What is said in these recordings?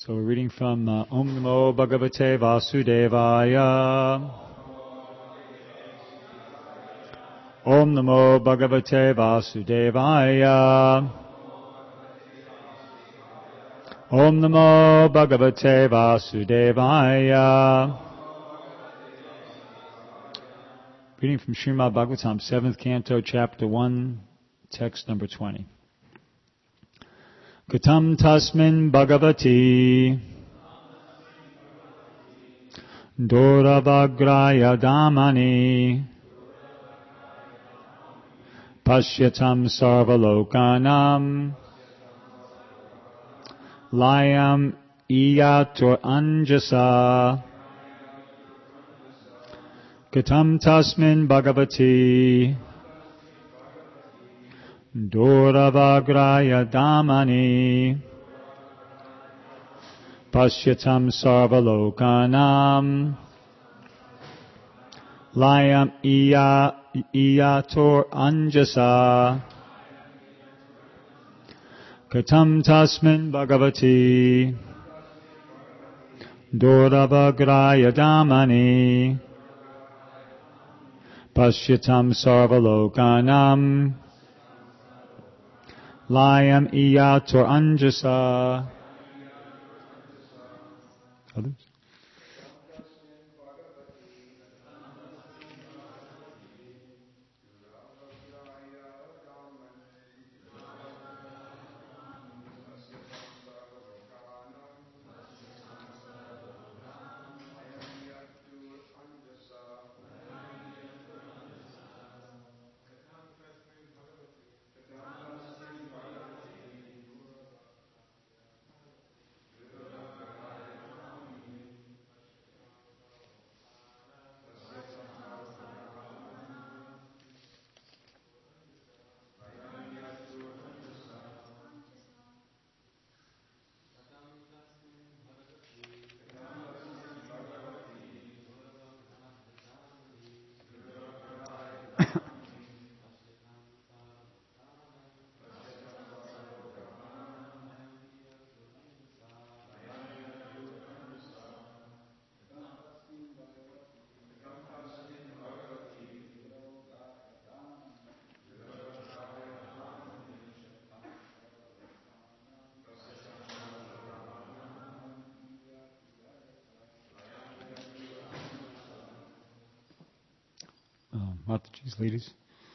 So we're reading from Om Namo Bhagavate Vasudevaya. Om Namo Bhagavate Vasudevaya. Om Namo Bhagavate Vasudevaya. Reading from Srimad Bhagavatam, 7th Canto, Chapter 1, text number 20. Katam tasmin bhagavati doravagraya damani pashyatam sarvalokanam layam iyatur anjasa. Katam tasmin bhagavati doravagraya damani pashyatam sarvalokanam layam iyator anjasa. Katam tasmin bhagavati doravagraya damani pashyatam sarvalokanam layam iyator anjasa. Others? Mataji's ladies,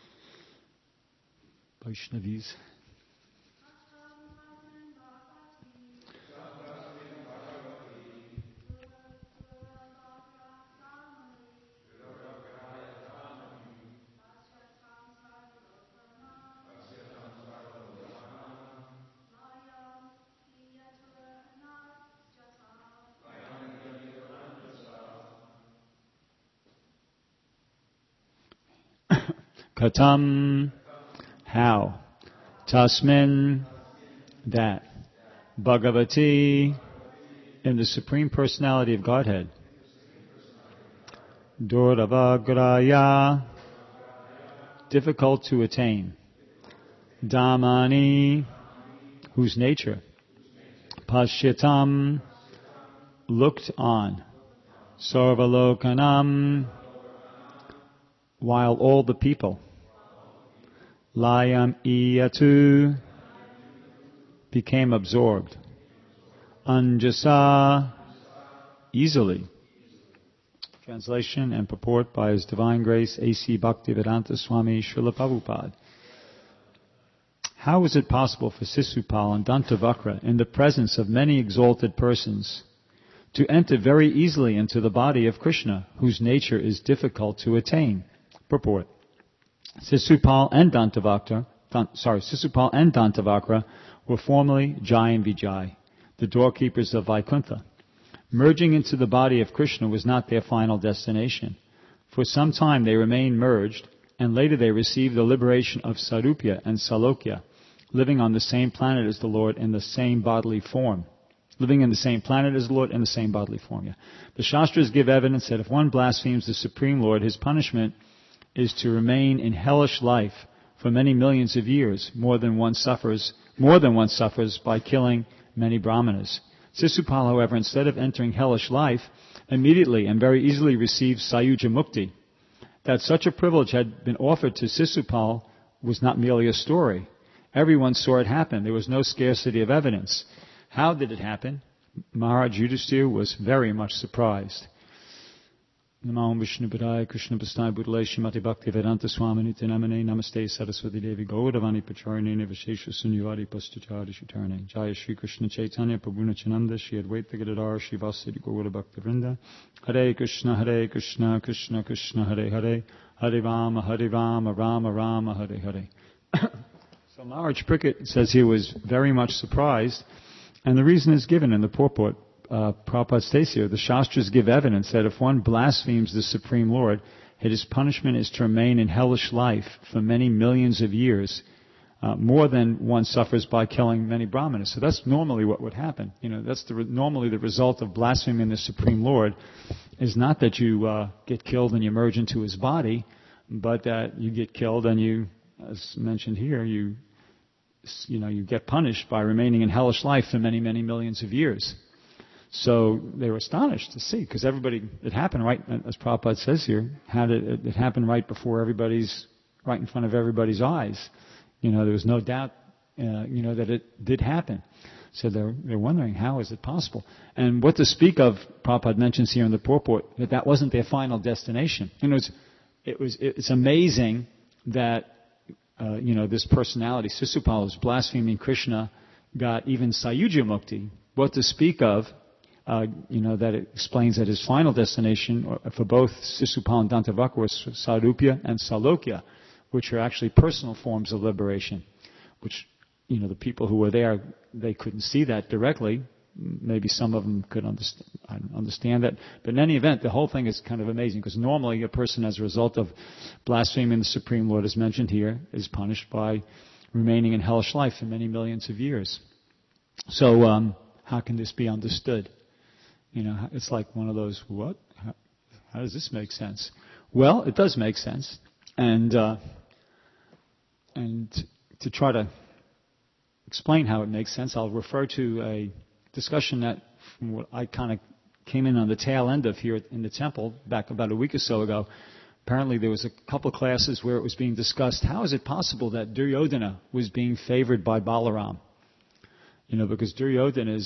Vaishnavis. Katam, how, tasmin, that, Bhagavati, in the Supreme Personality of Godhead, doravagraya, difficult to attain, damani, whose nature, pashyatam, looked on, sarvalokanam, while all the people, layam iyatu, became absorbed, anjasa, easily. Translation and purport by His Divine Grace A.C. Bhaktivedanta Swami Srila Prabhupada. How is it possible for Sisupal and Dantavakra, in the presence of many exalted persons, to enter very easily into the body of Krishna, whose nature is difficult to attain? Purport. Sisupal and Dantavakra were formerly Jai and Vijay, the doorkeepers of Vaikuntha. Merging into the body of Krishna was not their final destination. For some time they remained merged, and later they received the liberation of Sarupya and Salokya, living on the same planet as the Lord in the same bodily form. Living in the same planet as the Lord in the same bodily form. Yeah. The Shastras give evidence that if one blasphemes the Supreme Lord, his punishment is to remain in hellish life for many millions of years. More than one suffers by killing many brahmanas. Sisupal, however, instead of entering hellish life, immediately and very easily received Sayuja Mukti. That such a privilege had been offered to Sisupal was not merely a story. Everyone saw it happen. There was no scarcity of evidence. How did it happen? Maharaj Yudhishthira was very much surprised. Namo Vishnu Padaya Krishna Pastai Budale Shrimati Bhakti Vedanta Swami Nityanamane Namaste Saraswati Devi Gauravani Pacharine Vishesha Sunyavadi Pastachari Shutarne Jaya Shri Krishna Chaitanya Prabhu Nityananda Shri Advaita Gadadhar Shri Vasudeva Gaura Bhakta Vrinda Hare Krishna Krishna Krishna Hare Hare Hare Rama Rama Rama Hare Hare. So Maharaj Parikshit says he was very much surprised, and the reason is given in the purport. Prabhupada states here, the Shastras give evidence that if one blasphemes the Supreme Lord, his punishment is to remain in hellish life for many millions of years, more than one suffers by killing many brahmanas. So that's normally what would happen. That's normally the result of blaspheming the Supreme Lord, is not that you get killed and you merge into his body, but that you get killed and you, as mentioned here, you get punished by remaining in hellish life for many, many millions of years. So they were astonished to see, because it happened right, as Prabhupada says here, it happened right in front of everybody's eyes. There was no doubt, that it did happen. So they're wondering, how is it possible? And what to speak of, Prabhupada mentions here in the purport, that wasn't their final destination. It's amazing that, this personality, Sisupal, was blaspheming Krishna, got even Sayuja Mukti. What to speak of, that it explains that his final destination for both Sisupal and Dantavakra was Sarupya and Salokya, which are actually personal forms of liberation, which, the people who were there, they couldn't see that directly. Maybe some of them could understand that. But in any event, the whole thing is kind of amazing, because normally a person, as a result of blaspheming the Supreme Lord, as mentioned here, is punished by remaining in hellish life for many millions of years. So, how can this be understood? It's like one of those, what? How does this make sense? Well, it does make sense. And to try to explain how it makes sense, I'll refer to a discussion that from what I kind of came in on the tail end of here in the temple back about a week or so ago. Apparently there was a couple of classes where it was being discussed, how is it possible that Duryodhana was being favored by Balaram? Because Duryodhana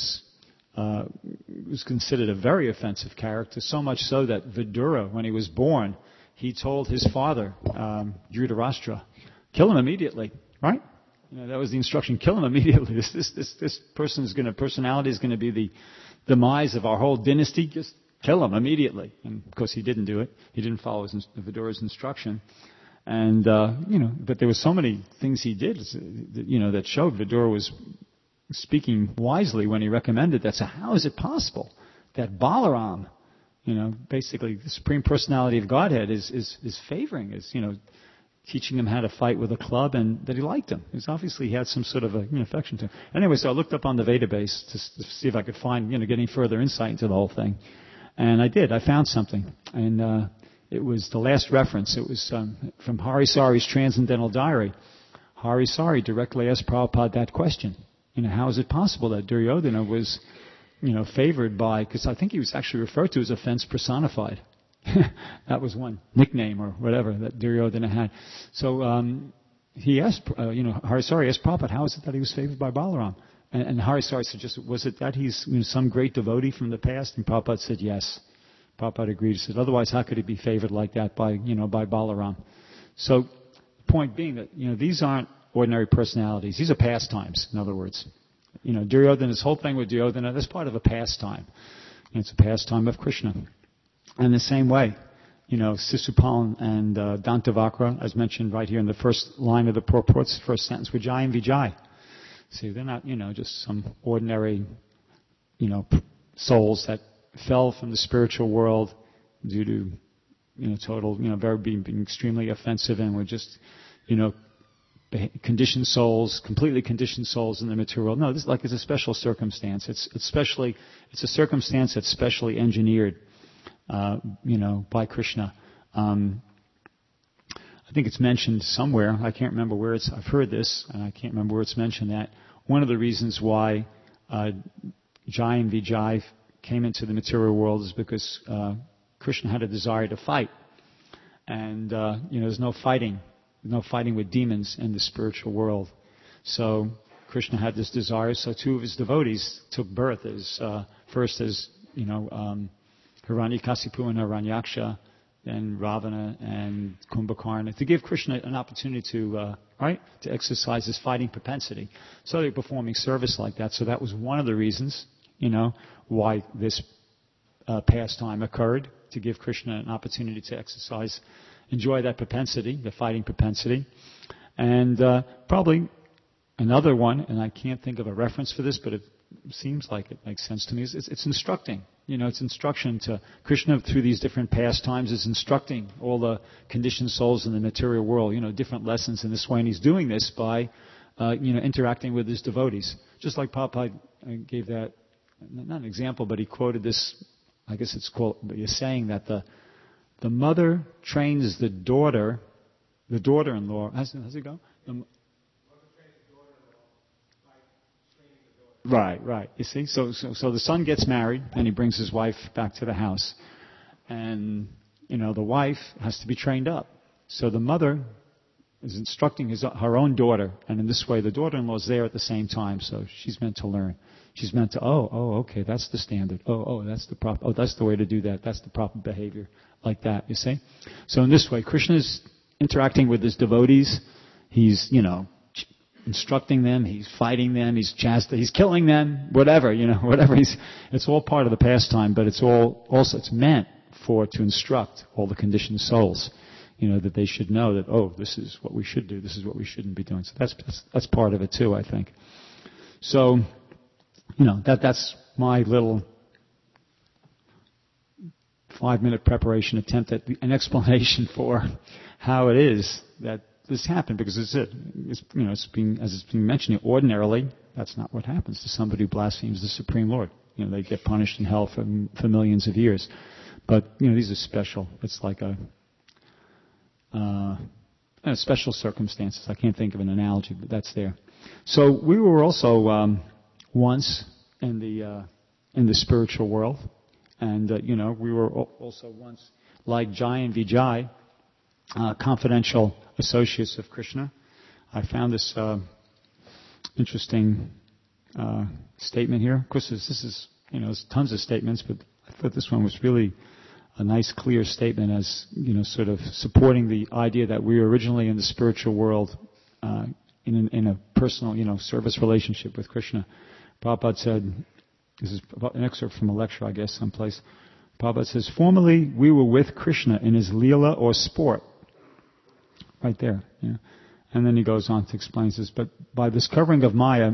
was considered a very offensive character, so much so that Vidura, when he was born, he told his father, Dhritarashtra, kill him immediately, right? That was the instruction, kill him immediately. This personality is going to be the demise of our whole dynasty, just kill him immediately. And of course he didn't do it. He didn't follow Vidura's instruction. And, but there were so many things he did, that showed Vidura was speaking wisely when he recommended that. So how is it possible that Balaram, basically the Supreme Personality of Godhead is favoring, teaching him how to fight with a club, and that he liked him? Because obviously he had some sort of affection to him. Anyway, so I looked up on the Vedabase to see if I could find, get any further insight into the whole thing. And I did. I found something. And it was the last reference. It was from Harisari's Transcendental Diary. Harisari directly asked Prabhupada that question. How is it possible that Duryodhana was, favored by, because I think he was actually referred to as offense personified. That was one nickname or whatever that Duryodhana had. So he asked, Harisari asked Prabhupada, how is it that he was favored by Balaram? And Harisari suggested, was it that he's some great devotee from the past? And Prabhupada said yes. Prabhupada agreed. He said, otherwise how could he be favored like that by Balaram? So the point being that, these aren't ordinary personalities. These are pastimes, in other words. Duryodhana, this whole thing with Duryodhana, that's part of a pastime. It's a pastime of Krishna. And the same way, Sisupal and Dantavakra, as mentioned right here in the first line of the purports, first sentence, Vijay and Vijay. See, they're not, just some ordinary, souls that fell from the spiritual world due to, total, being extremely offensive, and were just, conditioned souls, completely conditioned souls in the material world. No, this is a special circumstance. It's a circumstance that's specially engineered, by Krishna. I think it's mentioned somewhere. I can't remember where I've heard this, and I can't remember where it's mentioned that one of the reasons why, Jai and Vijay came into the material world is because Krishna had a desire to fight. And, there's no fighting with demons in the spiritual world. So Krishna had this desire, so two of his devotees took birth first as Hiranyakasipu and Hiranyaksha, then Ravana and Kumbhakarna, to give Krishna an opportunity to exercise his fighting propensity. So they were performing service like that. So that was one of the reasons, why this pastime occurred, to give Krishna an opportunity to enjoy that propensity, the fighting propensity. And probably another one, and I can't think of a reference for this, but it seems like it makes sense to me, it's instructing. It's instruction to Krishna through these different pastimes is instructing all the conditioned souls in the material world, different lessons in this way. And he's doing this by, interacting with his devotees. Just like Prabhupada gave that, not an example, but he quoted this, I guess it's called, he's saying that the mother trains the daughter-in-law, how's it go? Right. You see, so the son gets married and he brings his wife back to the house, and the wife has to be trained up. So the mother is instructing her own daughter, and in this way, the daughter-in-law is there at the same time. So she's meant to learn. She's meant to okay, that's the standard. That's the proper. That's the way to do that. That's the proper behavior, like that. You see. So in this way, Krishna is interacting with his devotees. He's instructing them, he's fighting them, he's killing them, whatever. It's all part of the pastime, but it's meant to instruct all the conditioned souls, that they should know that, this is what we should do, this is what we shouldn't be doing. So that's part of it too, I think. So, that's my little 5-minute preparation attempt at an explanation for how it is that this happened, because it's being mentioned, ordinarily, that's not what happens to somebody who blasphemes the Supreme Lord. They get punished in hell for millions of years. But, these are special. It's like special circumstances. I can't think of an analogy, but that's there. So we were also once in the spiritual world, and we were also once like Jai and Vijay, confidential associates of Krishna. I found this interesting statement here. Of course, this is there's tons of statements, but I thought this one was really a nice, clear statement, as sort of supporting the idea that we were originally in the spiritual world in a personal, service relationship with Krishna. Prabhupada said, this is an excerpt from a lecture, I guess, someplace. Prabhupada says, formerly we were with Krishna in his Leela or sport. Right there. Yeah. And then he goes on to explain this, but this covering of Maya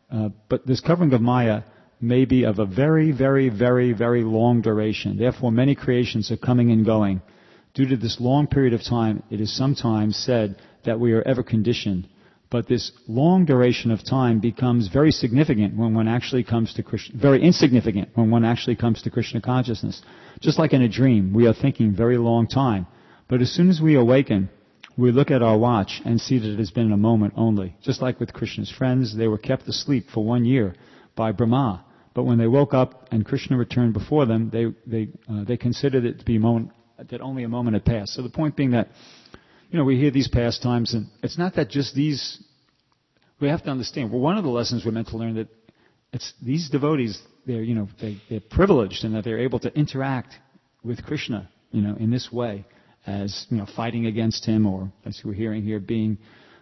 may be of a very, very, very, very long duration. Therefore, many creations are coming and going. Due to this long period of time, it is sometimes said that we are ever conditioned. But this long duration of time becomes very significant when one actually comes to Krishna, very insignificant when one actually comes to Krishna consciousness. Just like in a dream, we are thinking very long time. But as soon as we awaken, we look at our watch and see that it has been a moment only. Just like with Krishna's friends, they were kept asleep for 1 year by Brahma. But when they woke up and Krishna returned before them, they considered it to be a moment, that only a moment had passed. So the point being that, we hear these pastimes, and it's not that just these, we have to understand, well, one of the lessons we're meant to learn that it's these devotees, they're privileged in that they're able to interact with Krishna, in this way, as, fighting against him, or as we're hearing here, being,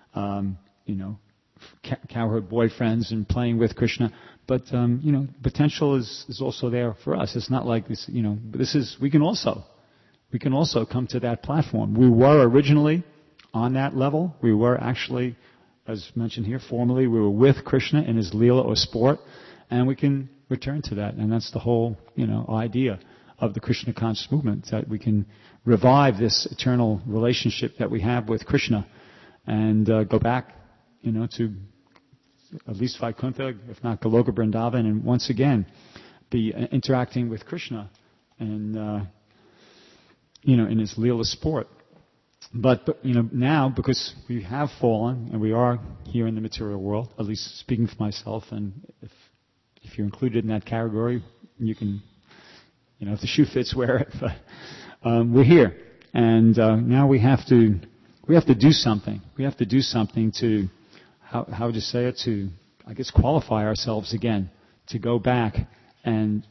cowherd boyfriends and playing with Krishna. But, potential is also there for us. It's not like this, we can also come to that platform. We were originally on that level. We were actually, as mentioned here, formerly, we were with Krishna in his Leela or sport, and we can return to that. And that's the whole, idea of the Krishna conscious movement, that we can revive this eternal relationship that we have with Krishna and go back, to at least Vaikuntha, if not Goloka Vrindavan, and once again be interacting with Krishna and, in his Leela sport. But, now, because we have fallen and we are here in the material world, at least speaking for myself, and if if you're included in that category, you can, if the shoe fits, wear it. But we're here, and now we have to do something. We have to do something to, how would you say it, to, I guess, qualify ourselves again, to go back and,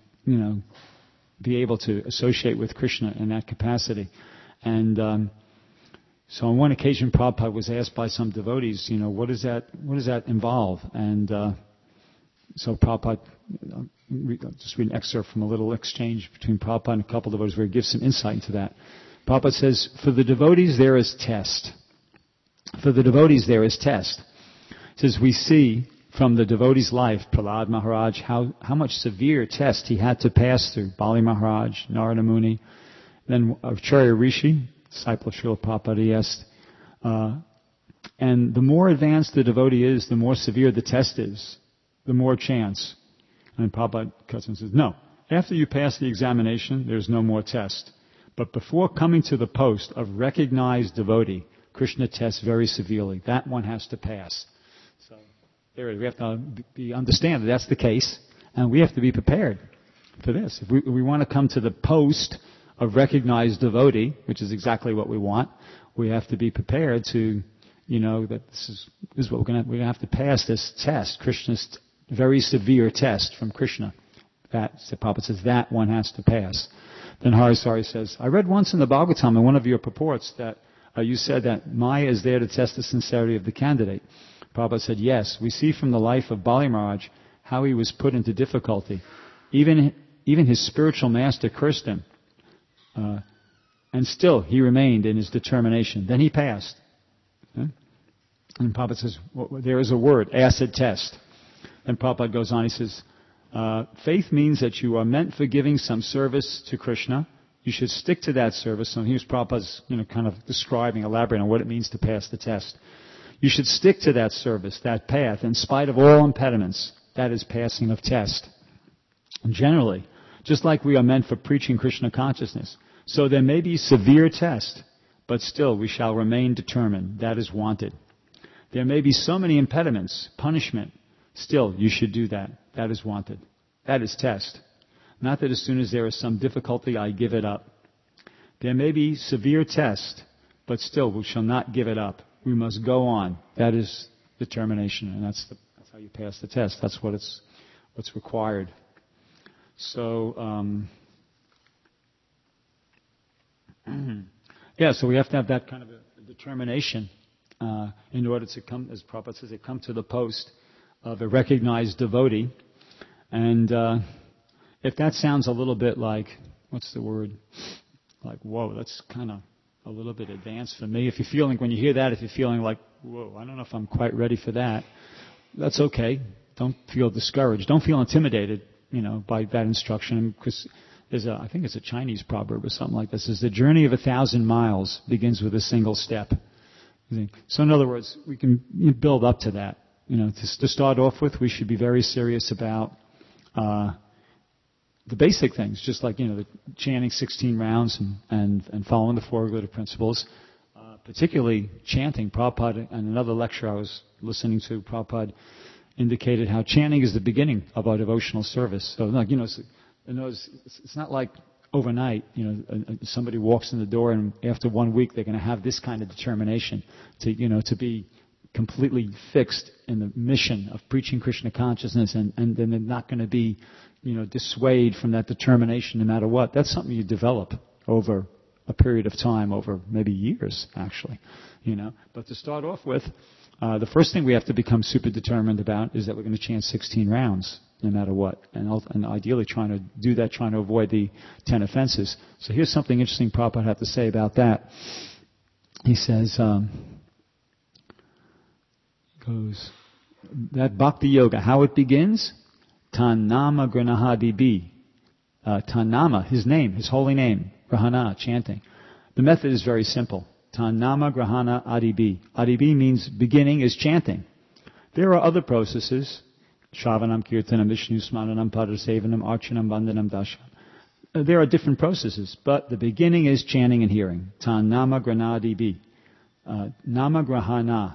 be able to associate with Krishna in that capacity. And so on one occasion, Prabhupada was asked by some devotees, what does that involve? And so Prabhupada, just read an excerpt from a little exchange between Prabhupada and a couple of devotees where he gives some insight into that. Prabhupada says, for the devotees there is test. For the devotees there is test. He says, we see from the devotee's life, Prahlad Maharaj, how much severe test he had to pass through. Bali Maharaj, Narada Muni, then Acharya Rishi, disciple of Srila Prabhupada, he asked, and the more advanced the devotee is, the more severe the test is, the more chance. And Prabhupada cuts and says, no, after you pass the examination, there's no more test. But before coming to the post of recognized devotee, Krishna tests very severely. That one has to pass. So there, we have to understand that that's the case, and we have to be prepared for this. If we want to come to the post of recognized devotee, which is exactly what we want, we have to be prepared to, that this is what we're going to have to pass this test, Krishna's very severe test from Krishna. That, the Prabhupada says, that one has to pass. Then Harisari says, I read once in the Bhagavatam in one of your purports that you said that Maya is there to test the sincerity of the candidate. Prabhupada said, yes, we see from the life of Bali Maharaj how he was put into difficulty. Even his spiritual master cursed him. And still he remained in his determination. Then he passed. Okay? And Prabhupada says, there is a word, acid test. And Prabhupada goes on, he says, faith means that you are meant for giving some service to Krishna. You should stick to that service. So here's Prabhupada's, kind of describing, elaborating on what it means to pass the test. You should stick to that service, that path, in spite of all impediments. That is passing of test. And generally, just like we are meant for preaching Krishna consciousness, so there may be severe test, but still we shall remain determined. That is wanted. There may be so many impediments, punishment, still you should do that. That is wanted. That is test. Not that as soon as there is some difficulty, I give it up. There may be severe test, but still we shall not give it up. We must go on. That is determination, and that's how you pass the test. That's what's required. So, so we have to have that kind of a determination in order to come, as Prabhupada says, come to the post of a recognized devotee. And if that sounds a little bit like, what's the word? Like, whoa, that's kind of a little bit advanced for me. If you're feeling, when you hear that, if you're feeling like, whoa, I don't know if I'm quite ready for that, that's okay. Don't feel discouraged. Don't feel intimidated, by that instruction. Because I think it's a Chinese proverb or something like this. It says, the journey of 1,000 miles begins with a single step. So in other words, we can build up to that. To start off with, we should be very serious about the basic things, just like, the chanting 16 rounds and following the four regulative principles, particularly chanting. Prabhupada, and another lecture I was listening to, Prabhupada indicated how chanting is the beginning of our devotional service. So, it's not like overnight, somebody walks in the door and after 1 week they're going to have this kind of determination to be completely fixed in the mission of preaching Krishna consciousness, and then they're not going to be, dissuade from that determination no matter what. That's something you develop over a period of time, over maybe years, actually, But to start off with, the first thing we have to become super determined about is that we're going to chant 16 rounds, no matter what, and ideally trying to do that, trying to avoid the 10 offenses. So here's something interesting Prabhupada had to say about that. He says, that bhakti yoga, how it begins? Tanama granahadibi. Tanama, his name, his holy name, grahana, chanting. The method is very simple. Tanama grahana adibi. Adibi means beginning is chanting. There are other processes. Shravanam, Kirtanam, Vishnu, Smaranam, Padasevanam, Archanam, Vandanam, Dashanam. There are different processes, but the beginning is chanting and hearing. Tanama granadibi. Nama grahana.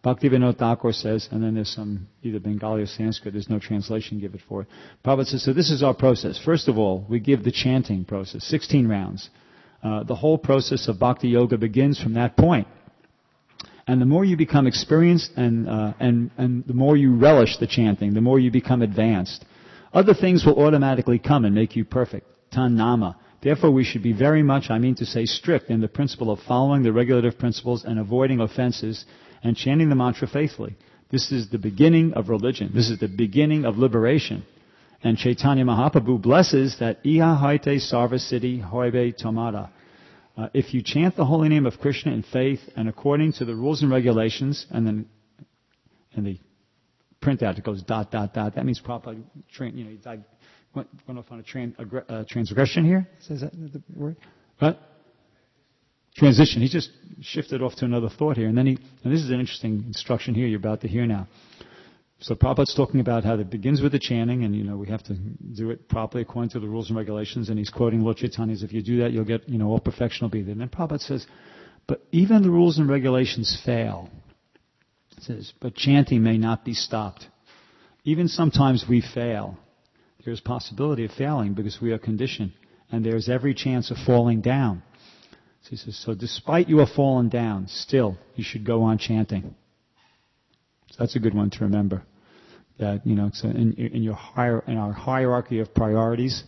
Bhaktivinoda Thakur says, and then there's some, either Bengali or Sanskrit, there's no translation given for it. Prabhupada says, so this is our process. First of all, we give the chanting process, 16 rounds. The whole process of Bhakti Yoga begins from that point. And the more you become experienced and the more you relish the chanting, the more you become advanced, other things will automatically come and make you perfect. Tan nama. Therefore, we should be very much, strict in the principle of following the regulative principles and avoiding offenses and chanting the mantra faithfully. This is the beginning of religion. This is the beginning of liberation. And Chaitanya Mahaprabhu blesses that Iha haite sarva siddhi hoibe tomada. If you chant the holy name of Krishna in faith and according to the rules and regulations, and then in the printout it goes ... That means Prabhupada, went off on a transgression here. Is that the word? What? Transition. He just shifted off to another thought here, and this is an interesting instruction here you're about to hear now. So Prabhupada's talking about how it begins with the chanting, and we have to do it properly according to the rules and regulations. And he's quoting Lord Chaitanya's, if you do that, you'll get, all perfection will be there. And then Prabhupada says, but even the rules and regulations fail. It says, but chanting may not be stopped. Even sometimes we fail. There's possibility of failing because we are conditioned, and there's every chance of falling down. So he says, so despite you have fallen down, still you should go on chanting. So that's a good one to remember. That so in our hierarchy of priorities,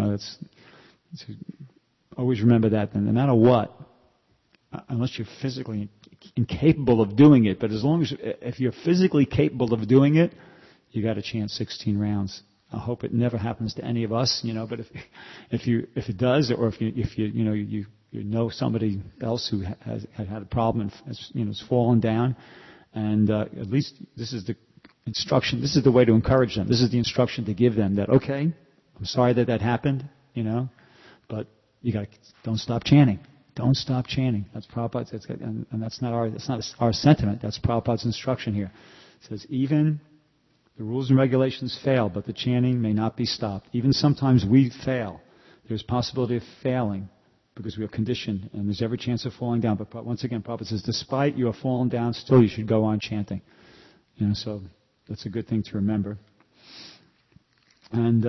always remember that. And no matter what, unless you're physically incapable of doing it, but if you're physically capable of doing it, you got to chant 16 rounds. I hope it never happens to any of us, but if it does, or if you know somebody else who has had a problem and has fallen down, and at least this is the instruction. This is the way to encourage them. This is the instruction to give them that, okay, I'm sorry that happened, but don't stop chanting. Don't stop chanting. That's Prabhupada's, and that's not our sentiment. That's Prabhupada's instruction here. It says even the rules and regulations fail, but the chanting may not be stopped. Even sometimes we fail. There's possibility of failing because we are conditioned, and there's every chance of falling down. But once again, Prabhupada says, despite you have fallen down, still you should go on chanting. So that's a good thing to remember. And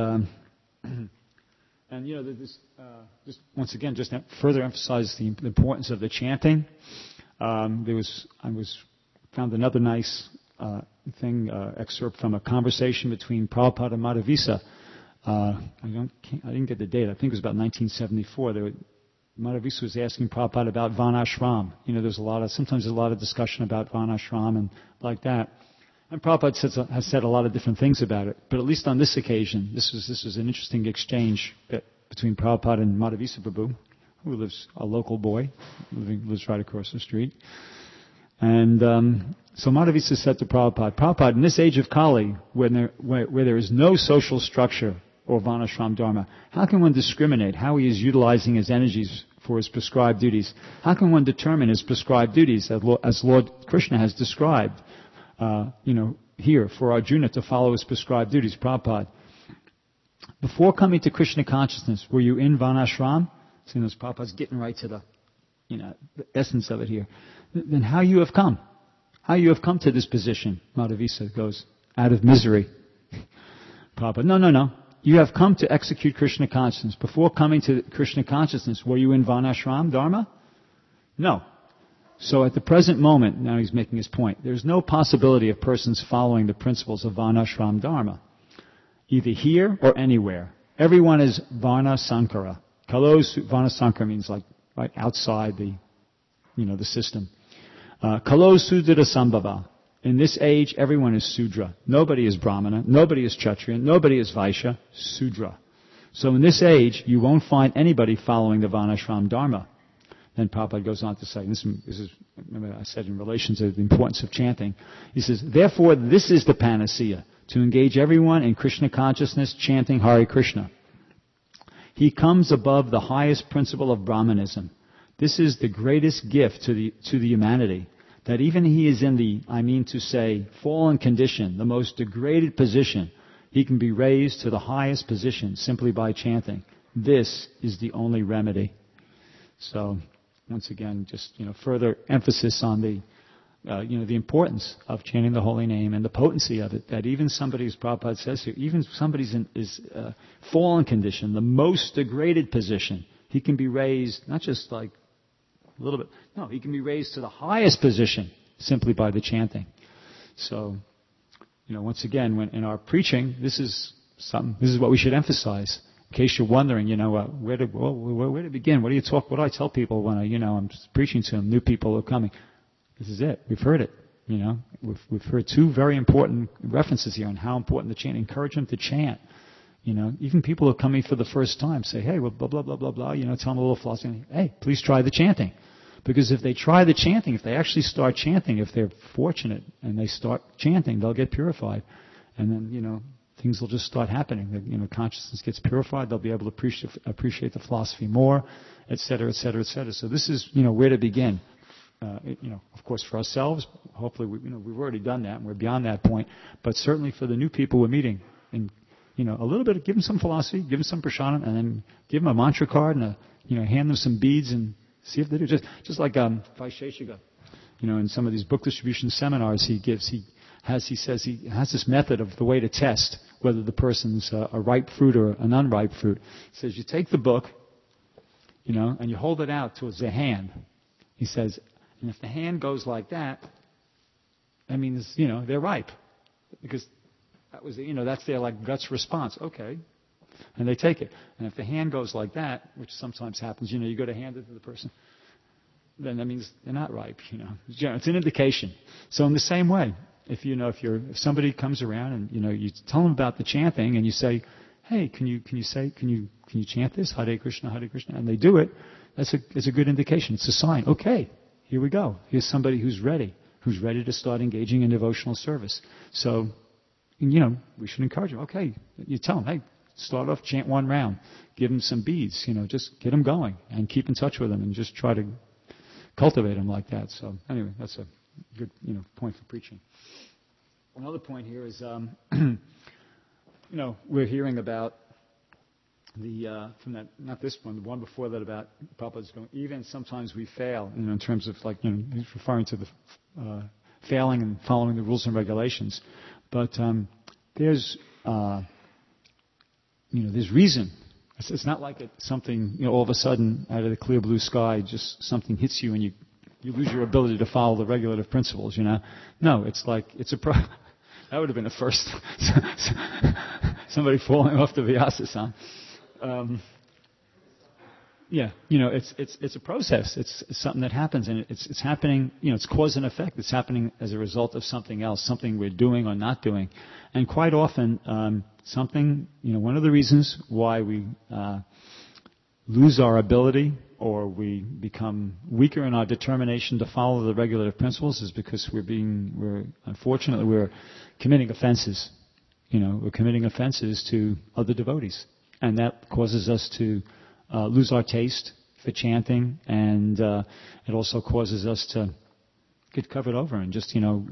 just once again, just further emphasize the importance of the chanting. I found another nice excerpt from a conversation between Prabhupada and Madhavisa. I didn't get the date. I think it was about 1974. Madhavisa was asking Prabhupada about Varnashram. Sometimes there's a lot of discussion about Varnashram and like that. And Prabhupada has said a lot of different things about it. But at least on this occasion, this was an interesting exchange between Prabhupada and Madhavisa Prabhu, who lives a local boy, lives right across the street. And so Madhavisa said to Prabhupada, in this age of Kali, where there is no social structure or Varnashram Dharma, how can one discriminate how he is utilizing his energies for his prescribed duties? How can one determine his prescribed duties as Lord Krishna has described, here for Arjuna to follow his prescribed duties? Prabhupada, before coming to Krishna consciousness, were you in Varnashram? So Prabhupada's getting right to the essence of it here. Then how you have come? How you have come to this position? Madhavisa goes, out of misery. Prabhupada, no. You have come to execute Krishna consciousness. Before coming to Krishna consciousness, were you in Varnashram Dharma? No. So at the present moment, now he's making his point, there's no possibility of persons following the principles of Varnashram Dharma, either here or anywhere. Everyone is Varna Sankara. Varna Sankara means like right outside the system. Kalo Sudra Sambhava. In this age, everyone is Sudra. Nobody is Brahmana. Nobody is Kshatriya. Nobody is Vaishya. Sudra. So in this age, you won't find anybody following the Varnashram Dharma. Then Prabhupada goes on to say, this is, remember I said in relation to the importance of chanting, he says, therefore this is the panacea, to engage everyone in Krishna consciousness, chanting Hare Krishna. He comes above the highest principle of Brahmanism. This is the greatest gift to the humanity, that even he is in the, fallen condition, the most degraded position, he can be raised to the highest position simply by chanting. This is the only remedy. So, once again, just, further emphasis on the importance of chanting the holy name and the potency of it. That even somebody, as Prabhupada says here, even somebody's is fallen condition, the most degraded position, he can be raised not just like a little bit. No, he can be raised to the highest position simply by the chanting. So, once again, when in our preaching, this is what we should emphasize. In case you're wondering, where to begin? What do I tell people when I'm preaching to them? New people are coming. This is it. We've heard it. We've heard two very important references here on how important the chant. Encourage them to chant. Even people who are coming for the first time say, hey, well, blah blah blah blah blah. Tell them a little philosophy. Hey, please try the chanting. Because if they try the chanting, if they actually start chanting, if they're fortunate and they start chanting, they'll get purified. And then, things will just start happening. Consciousness gets purified. They'll be able to appreciate the philosophy more, et cetera, et cetera, et cetera. So this is, where to begin. Of course, for ourselves, hopefully, we've already done that and we're beyond that point. But certainly for the new people we're meeting, and, a little bit, give them some philosophy, give them some prasadam, and then give them a mantra card and hand them some beads and see if they do. Just like Vaisheshika, in some of these book distribution seminars he says he has this method of the way to test whether the person's a ripe fruit or an unripe fruit. He says you take the book, and you hold it out towards their hand. He says, and if the hand goes like that means, they're ripe. Because that was, that's their guts response. Okay. And they take it. And if the hand goes like that, which sometimes happens, you go to hand it to the person, then that means they're not ripe, It's an indication. So in the same way, if somebody comes around and, you tell them about the chanting and you say, hey, can you chant this? Hare Krishna, Hare Krishna. And they do it. It's a good indication. It's a sign. Okay, here we go. Here's somebody who's ready to start engaging in devotional service. So, we should encourage them. Okay, you tell them, hey, start off, chant one round. Give them some beads, just get them going and keep in touch with them and just try to cultivate them like that. So anyway, that's a good, point for preaching. Another point here is, we're hearing about from that, not this one, the one before that about Prabhupada's going, even sometimes we fail, in terms of he's referring to the failing and following the rules and regulations. But there's reason. It's not like something, all of a sudden out of the clear blue sky, just something hits you and you lose your ability to follow the regulative principles, No, it's like, that would have been the first. Somebody falling off the Vyasa-san. It's a process. It's something that happens, and it's happening. It's cause and effect. It's happening as a result of something else, something we're doing or not doing, and quite often something. One of the reasons why we lose our ability or we become weaker in our determination to follow the regulative principles is because unfortunately we're committing offenses. We're committing offenses to other devotees, and that causes us to lose our taste for chanting, and it also causes us to get covered over and just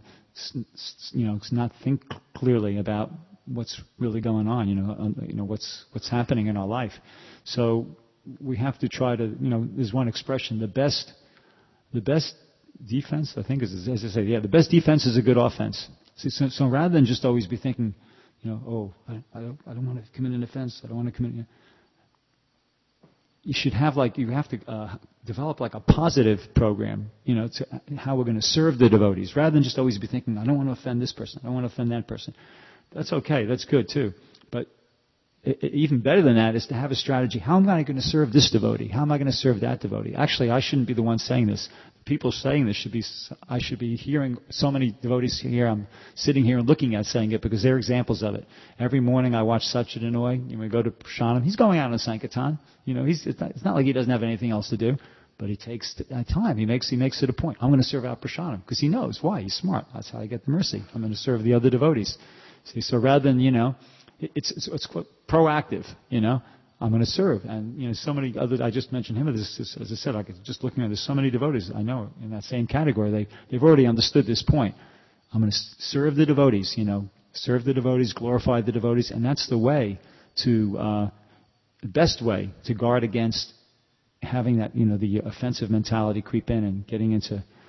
not think clearly about what's really going on. What's happening in our life. So we have to try to. There's one expression: the best defense, I think, is, as I say, the best defense is a good offense. So rather than just always be thinking, I don't want to commit an offense. I don't want to commit. You should have you have to develop a positive program, to how we're going to serve the devotees, rather than just always be thinking, I don't want to offend this person, I don't want to offend that person. That's okay, that's good too. But even better than that is to have a strategy. How am I going to serve this devotee? How am I going to serve that devotee? Actually, I shouldn't be the one saying this. People saying this I should be hearing so many devotees here. I'm sitting here and looking at saying it because they're examples of it. Every morning I watch Satchidananda. When we go to Prasanam, he's going out on Sankirtan. It's not like he doesn't have anything else to do, but he takes time. He makes it a point. I'm going to serve out Prasanam because he knows why. He's smart. That's how I get the mercy. I'm going to serve the other devotees. See, so rather than it's proactive. I'm going to serve. And, so many other, I just mentioned him, as I said, just looking at, there's so many devotees I know in that same category. They've already understood this point. I'm going to serve the devotees, serve the devotees, glorify the devotees, and that's the way the best way to guard against having that, the offensive mentality creep in and getting into,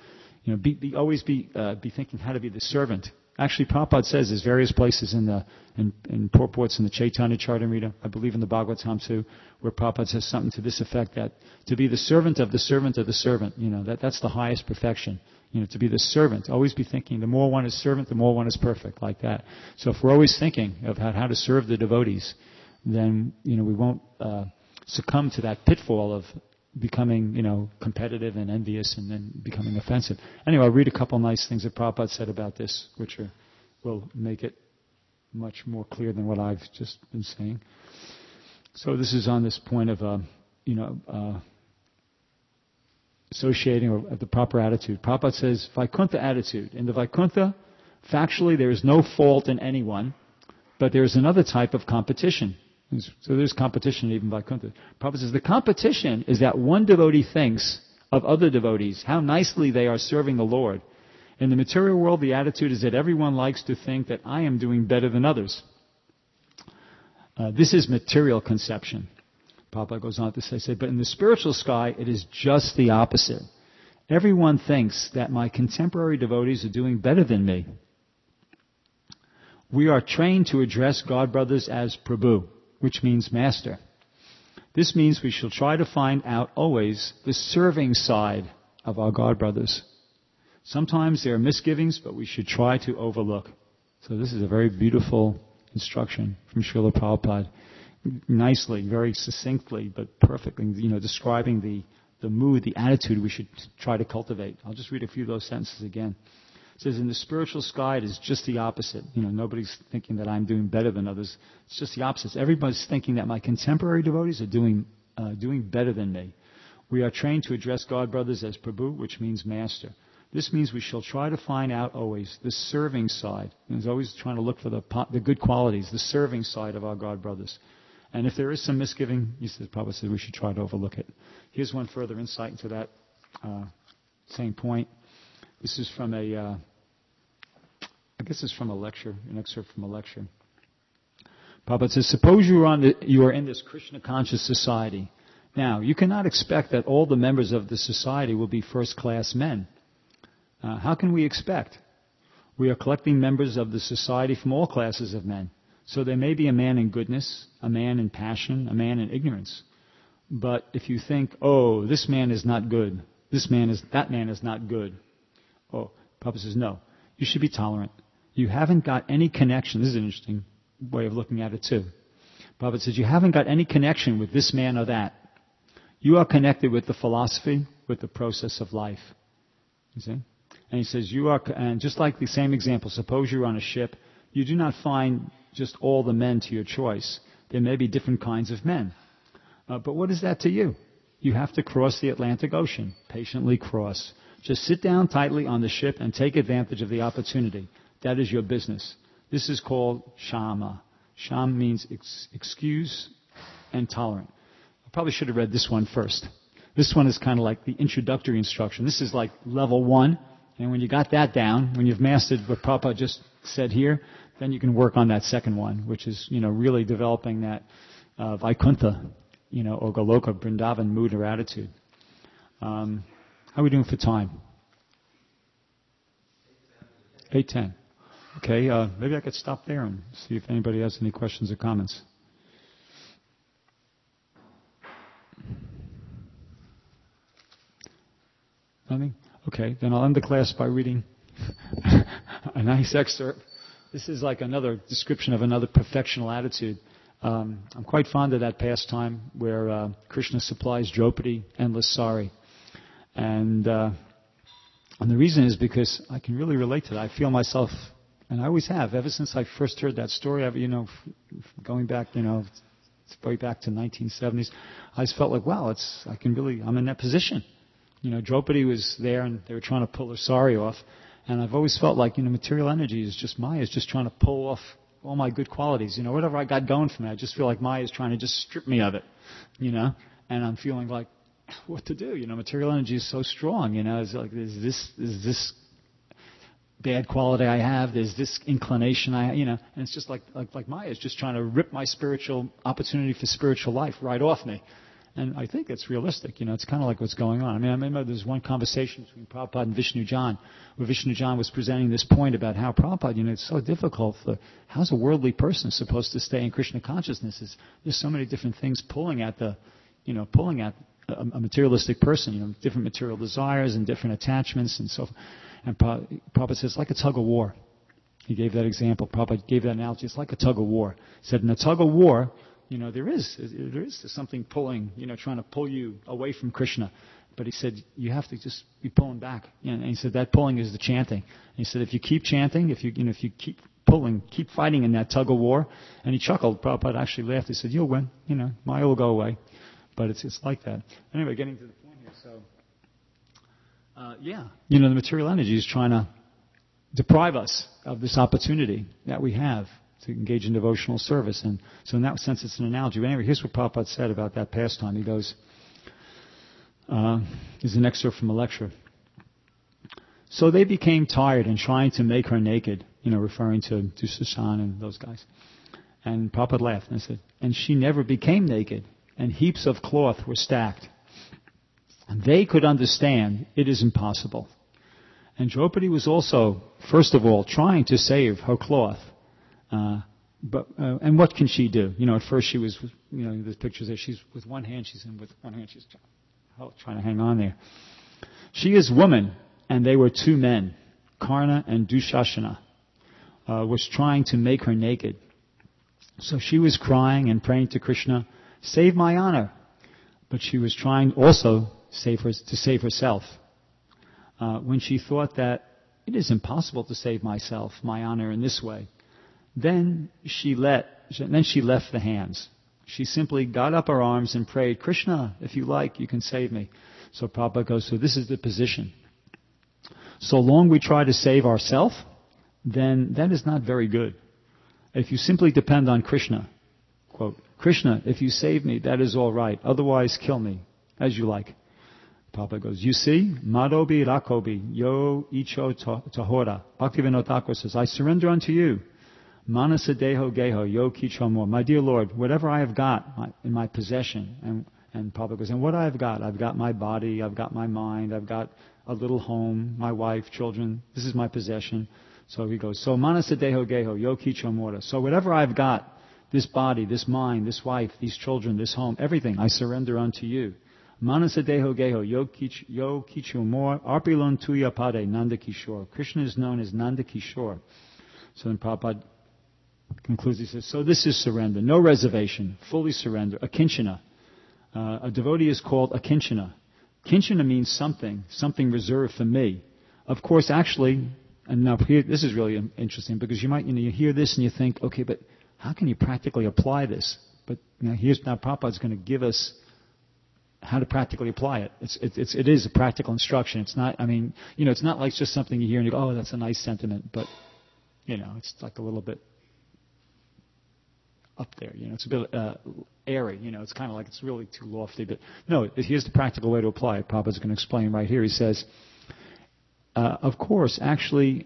Always be thinking how to be the servant. Actually, Prabhupada says there's various places in purports in the Chaitanya Charitamrita, I believe in the Bhagavatam too, where Prabhupada says something to this effect, that to be the servant of the servant of the servant, that's the highest perfection. To be the servant, always be thinking the more one is servant, the more one is perfect, like that. So if we're always thinking of how to serve the devotees, then we won't succumb to that pitfall of becoming, competitive and envious and then becoming offensive. Anyway, I'll read a couple nice things that Prabhupada said about this, which will make it much more clear than what I've just been saying. So this is on this point of, associating or the proper attitude. Prabhupada says, Vaikuntha attitude. In the Vaikuntha, factually there is no fault in anyone, but there is another type of competition. So there's competition even by Vaikuntha. Prabhupada says the competition is that one devotee thinks of other devotees, how nicely they are serving the Lord. In the material world, the attitude is that everyone likes to think that I am doing better than others. This is material conception. Prabhupada goes on to say, but in the spiritual sky, it is just the opposite. Everyone thinks that my contemporary devotees are doing better than me. We are trained to address God brothers as Prabhu, which means master. This means we shall try to find out always the serving side of our God brothers. Sometimes there are misgivings, but we should try to overlook. So this is a very beautiful instruction from Srila Prabhupada. Nicely, very succinctly, but perfectly, describing the mood, the attitude we should try to cultivate. I'll just read a few of those sentences again. It says, in the spiritual sky, it is just the opposite. Nobody's thinking that I'm doing better than others. It's just the opposite. Everybody's thinking that my contemporary devotees are doing better than me. We are trained to address God brothers as Prabhu, which means master. This means we shall try to find out always the serving side. He's always trying to look for the good qualities, the serving side of our God brothers. And if there is some misgiving, Prabhupada said we should try to overlook it. Here's one further insight into that same point. This is from I guess it's from a lecture, an excerpt from a lecture. Prabhupada says, suppose you are in this Krishna conscious society. Now, you cannot expect that all the members of the society will be first-class men. How can we expect? We are collecting members of the society from all classes of men. So there may be a man in goodness, a man in passion, a man in ignorance. But if you think, oh, this man is not good, that man is not good. Oh, Prabhupada says, no, you should be tolerant. You haven't got any connection. This is an interesting way of looking at it too. Prabhupada says, you haven't got any connection with this man or that. You are connected with the philosophy, with the process of life. You see? And he says, and just like the same example, suppose you're on a ship, you do not find just all the men to your choice. There may be different kinds of men. But what is that to you? You have to cross the Atlantic Ocean. Patiently cross. Just sit down tightly on the ship and take advantage of the opportunity. That is your business. This is called shama. Shama means excuse and tolerant. I probably should have read this one first. This one is kind of like the introductory instruction. This is like level 1. And when you got that down, when you've mastered what Prabhupada just said here, then you can work on that second one, which is, really developing that Vaikuntha, or Goloka, Vrindavan mood or attitude. How are we doing for time? 8:10. Okay, maybe I could stop there and see if anybody has any questions or comments. Nothing? Okay, then I'll end the class by reading a nice excerpt. This is like another description of another perfectional attitude. I'm quite fond of that pastime where Krishna supplies Draupadi endless sari. And the reason is because I can really relate to that. I feel myself, and I always have, ever since I first heard that story, going back, way back to 1970s, I just felt like, wow, I'm in that position. Draupadi was there and they were trying to pull her sari off. And I've always felt like, material energy is just Maya is just trying to pull off all my good qualities. Whatever I got going for me, I just feel like Maya is trying to just strip me of it, And I'm feeling like, what to do? Material energy is so strong, It's like, there's this bad quality I have, there's this inclination and it's just like Maya is just trying to rip my spiritual opportunity for spiritual life right off me. And I think it's realistic. It's kind of like what's going on. I mean, I remember there's one conversation between Prabhupada and Vishnu John, where Vishnu John was presenting this point about how Prabhupada, it's so difficult how's a worldly person supposed to stay in Krishna consciousness? There's so many different things pulling at a materialistic person, different material desires and different attachments and so forth. And Prabhupada says, it's like a tug of war. He gave that example. Prabhupada gave that analogy. It's like a tug of war. He said, in a tug of war, there is something pulling, trying to pull you away from Krishna. But he said, you have to just be pulling back. And he said, that pulling is the chanting. And he said, if you keep chanting, if you keep pulling, keep fighting in that tug of war. And he chuckled. Prabhupada actually laughed. He said, you'll win. Maya will go away. But it's like that. Anyway, getting to the point here. So, the material energy is trying to deprive us of this opportunity that we have to engage in devotional service. And so in that sense, it's an analogy. But anyway, here's what Prabhupada said about that pastime. He goes, here's an excerpt from a lecture. So they became tired in trying to make her naked, referring to Susan and those guys. And Prabhupada laughed and said, and she never became naked, and heaps of cloth were stacked. And they could understand it is impossible. And Draupadi was also, first of all, trying to save her cloth. And what can she do? At first she was, there's pictures there. She's with one hand, she's trying to hang on there. She is woman, and they were two men, Karna and Dushashana, was trying to make her naked. So she was crying and praying to Krishna, save my honor. But she was trying also to save herself. When she thought that it is impossible to save myself, my honor in this way, then she left the hands. She simply got up her arms and prayed, Krishna, if you like, you can save me. So Prabhupada goes, so this is the position. So long we try to save ourselves, then that is not very good. If you simply depend on Krishna, quote, Krishna, if you save me, that is all right. Otherwise, kill me, as you like. Prabhupada goes, you see, Madhobi Rakobi, Yo Icho Tahora. Bhaktivinoda Thakur says, I surrender unto you. Manasa Deho Geho, Yo Kicho More. My dear Lord, whatever I have got in my possession, and Prabhupada goes, and what I've got my body, I've got my mind, I've got a little home, my wife, children, this is my possession. So he goes, so Manasa Deho Geho, Yo Kicho More. So whatever I've got, this body, this mind, this wife, these children, this home, everything, I surrender unto you. Manasa Deho Geho, Yo Kichu More, Arpilon Tuya Pade, Nanda Kishore. Krishna is known as Nanda Kishore. So then Prabhupada concludes, he says, so this is surrender, no reservation, fully surrender, akinchana. A devotee is called akinchana. Kinchana means something reserved for me. Of course, actually, and now here, this is really interesting, because you might, you hear this and you think, okay, but how can you practically apply this? But now Prabhupada's going to give us how to practically apply it. It is a practical instruction. It's not, it's not like just something you hear and you go, oh, that's a nice sentiment, but, it's like a little bit up there, it's a bit airy, it's kind of like it's really too lofty, but no, here's the practical way to apply it. Prabhupada's going to explain right here. He says, of course, actually,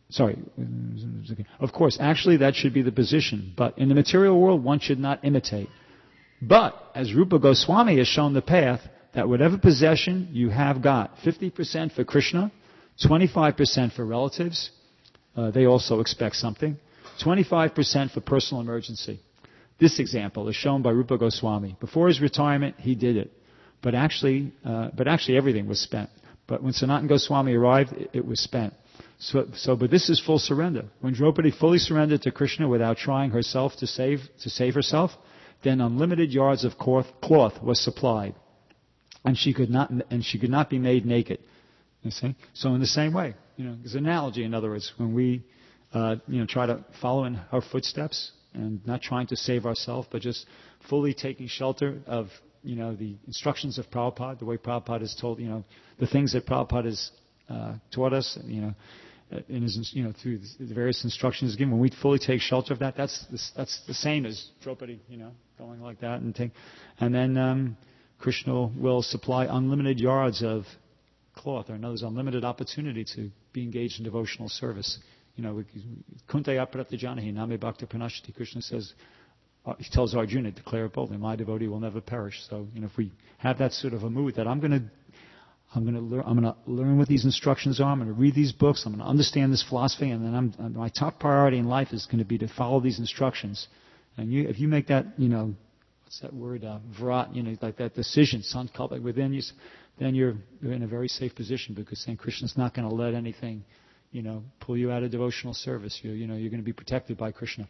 that should be the position, but in the material world, one should not imitate. But, as Rupa Goswami has shown the path, that whatever possession you have got, 50% for Krishna, 25% for relatives, they also expect something, 25% for personal emergency. This example is shown by Rupa Goswami. Before his retirement, he did it. But actually everything was spent. But when Sanatana Goswami arrived, it was spent. But this is full surrender. When Draupadi fully surrendered to Krishna without trying herself to save herself, then unlimited yards of cloth was supplied, and she could not be made naked. You see? So in the same way, there's an analogy. In other words, when we try to follow in her footsteps and not trying to save ourselves, but just fully taking shelter of the instructions of Prabhupada, the way Prabhupada has told, the things that Prabhupada has taught us, in his, through the various instructions given. When we fully take shelter of that, that's the same as Draupadi, going like that and then Krishna will supply unlimited yards of cloth, or another unlimited opportunity to be engaged in devotional service. Kuntaya Pratijanahi Name Bhakta Pranashti. Krishna says, he tells Arjuna, declare it boldly, my devotee will never perish. So, if we have that sort of a mood that I'm going to learn what these instructions are, I'm going to read these books, I'm going to understand this philosophy, and then my top priority in life is going to be to follow these instructions. And if you make that, what's that word, vrat, like that decision, sankalpa within you, then you're in a very safe position, because St. Krishna's not going to let anything, pull you out of devotional service. You're going to be protected by Krishna.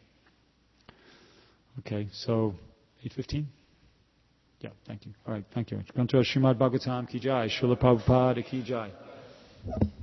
Okay, so 8:15? Yeah, thank you. All right, thank you. Granth Srimad Bhagavatam ki jai, Srila Prabhupada ki jai.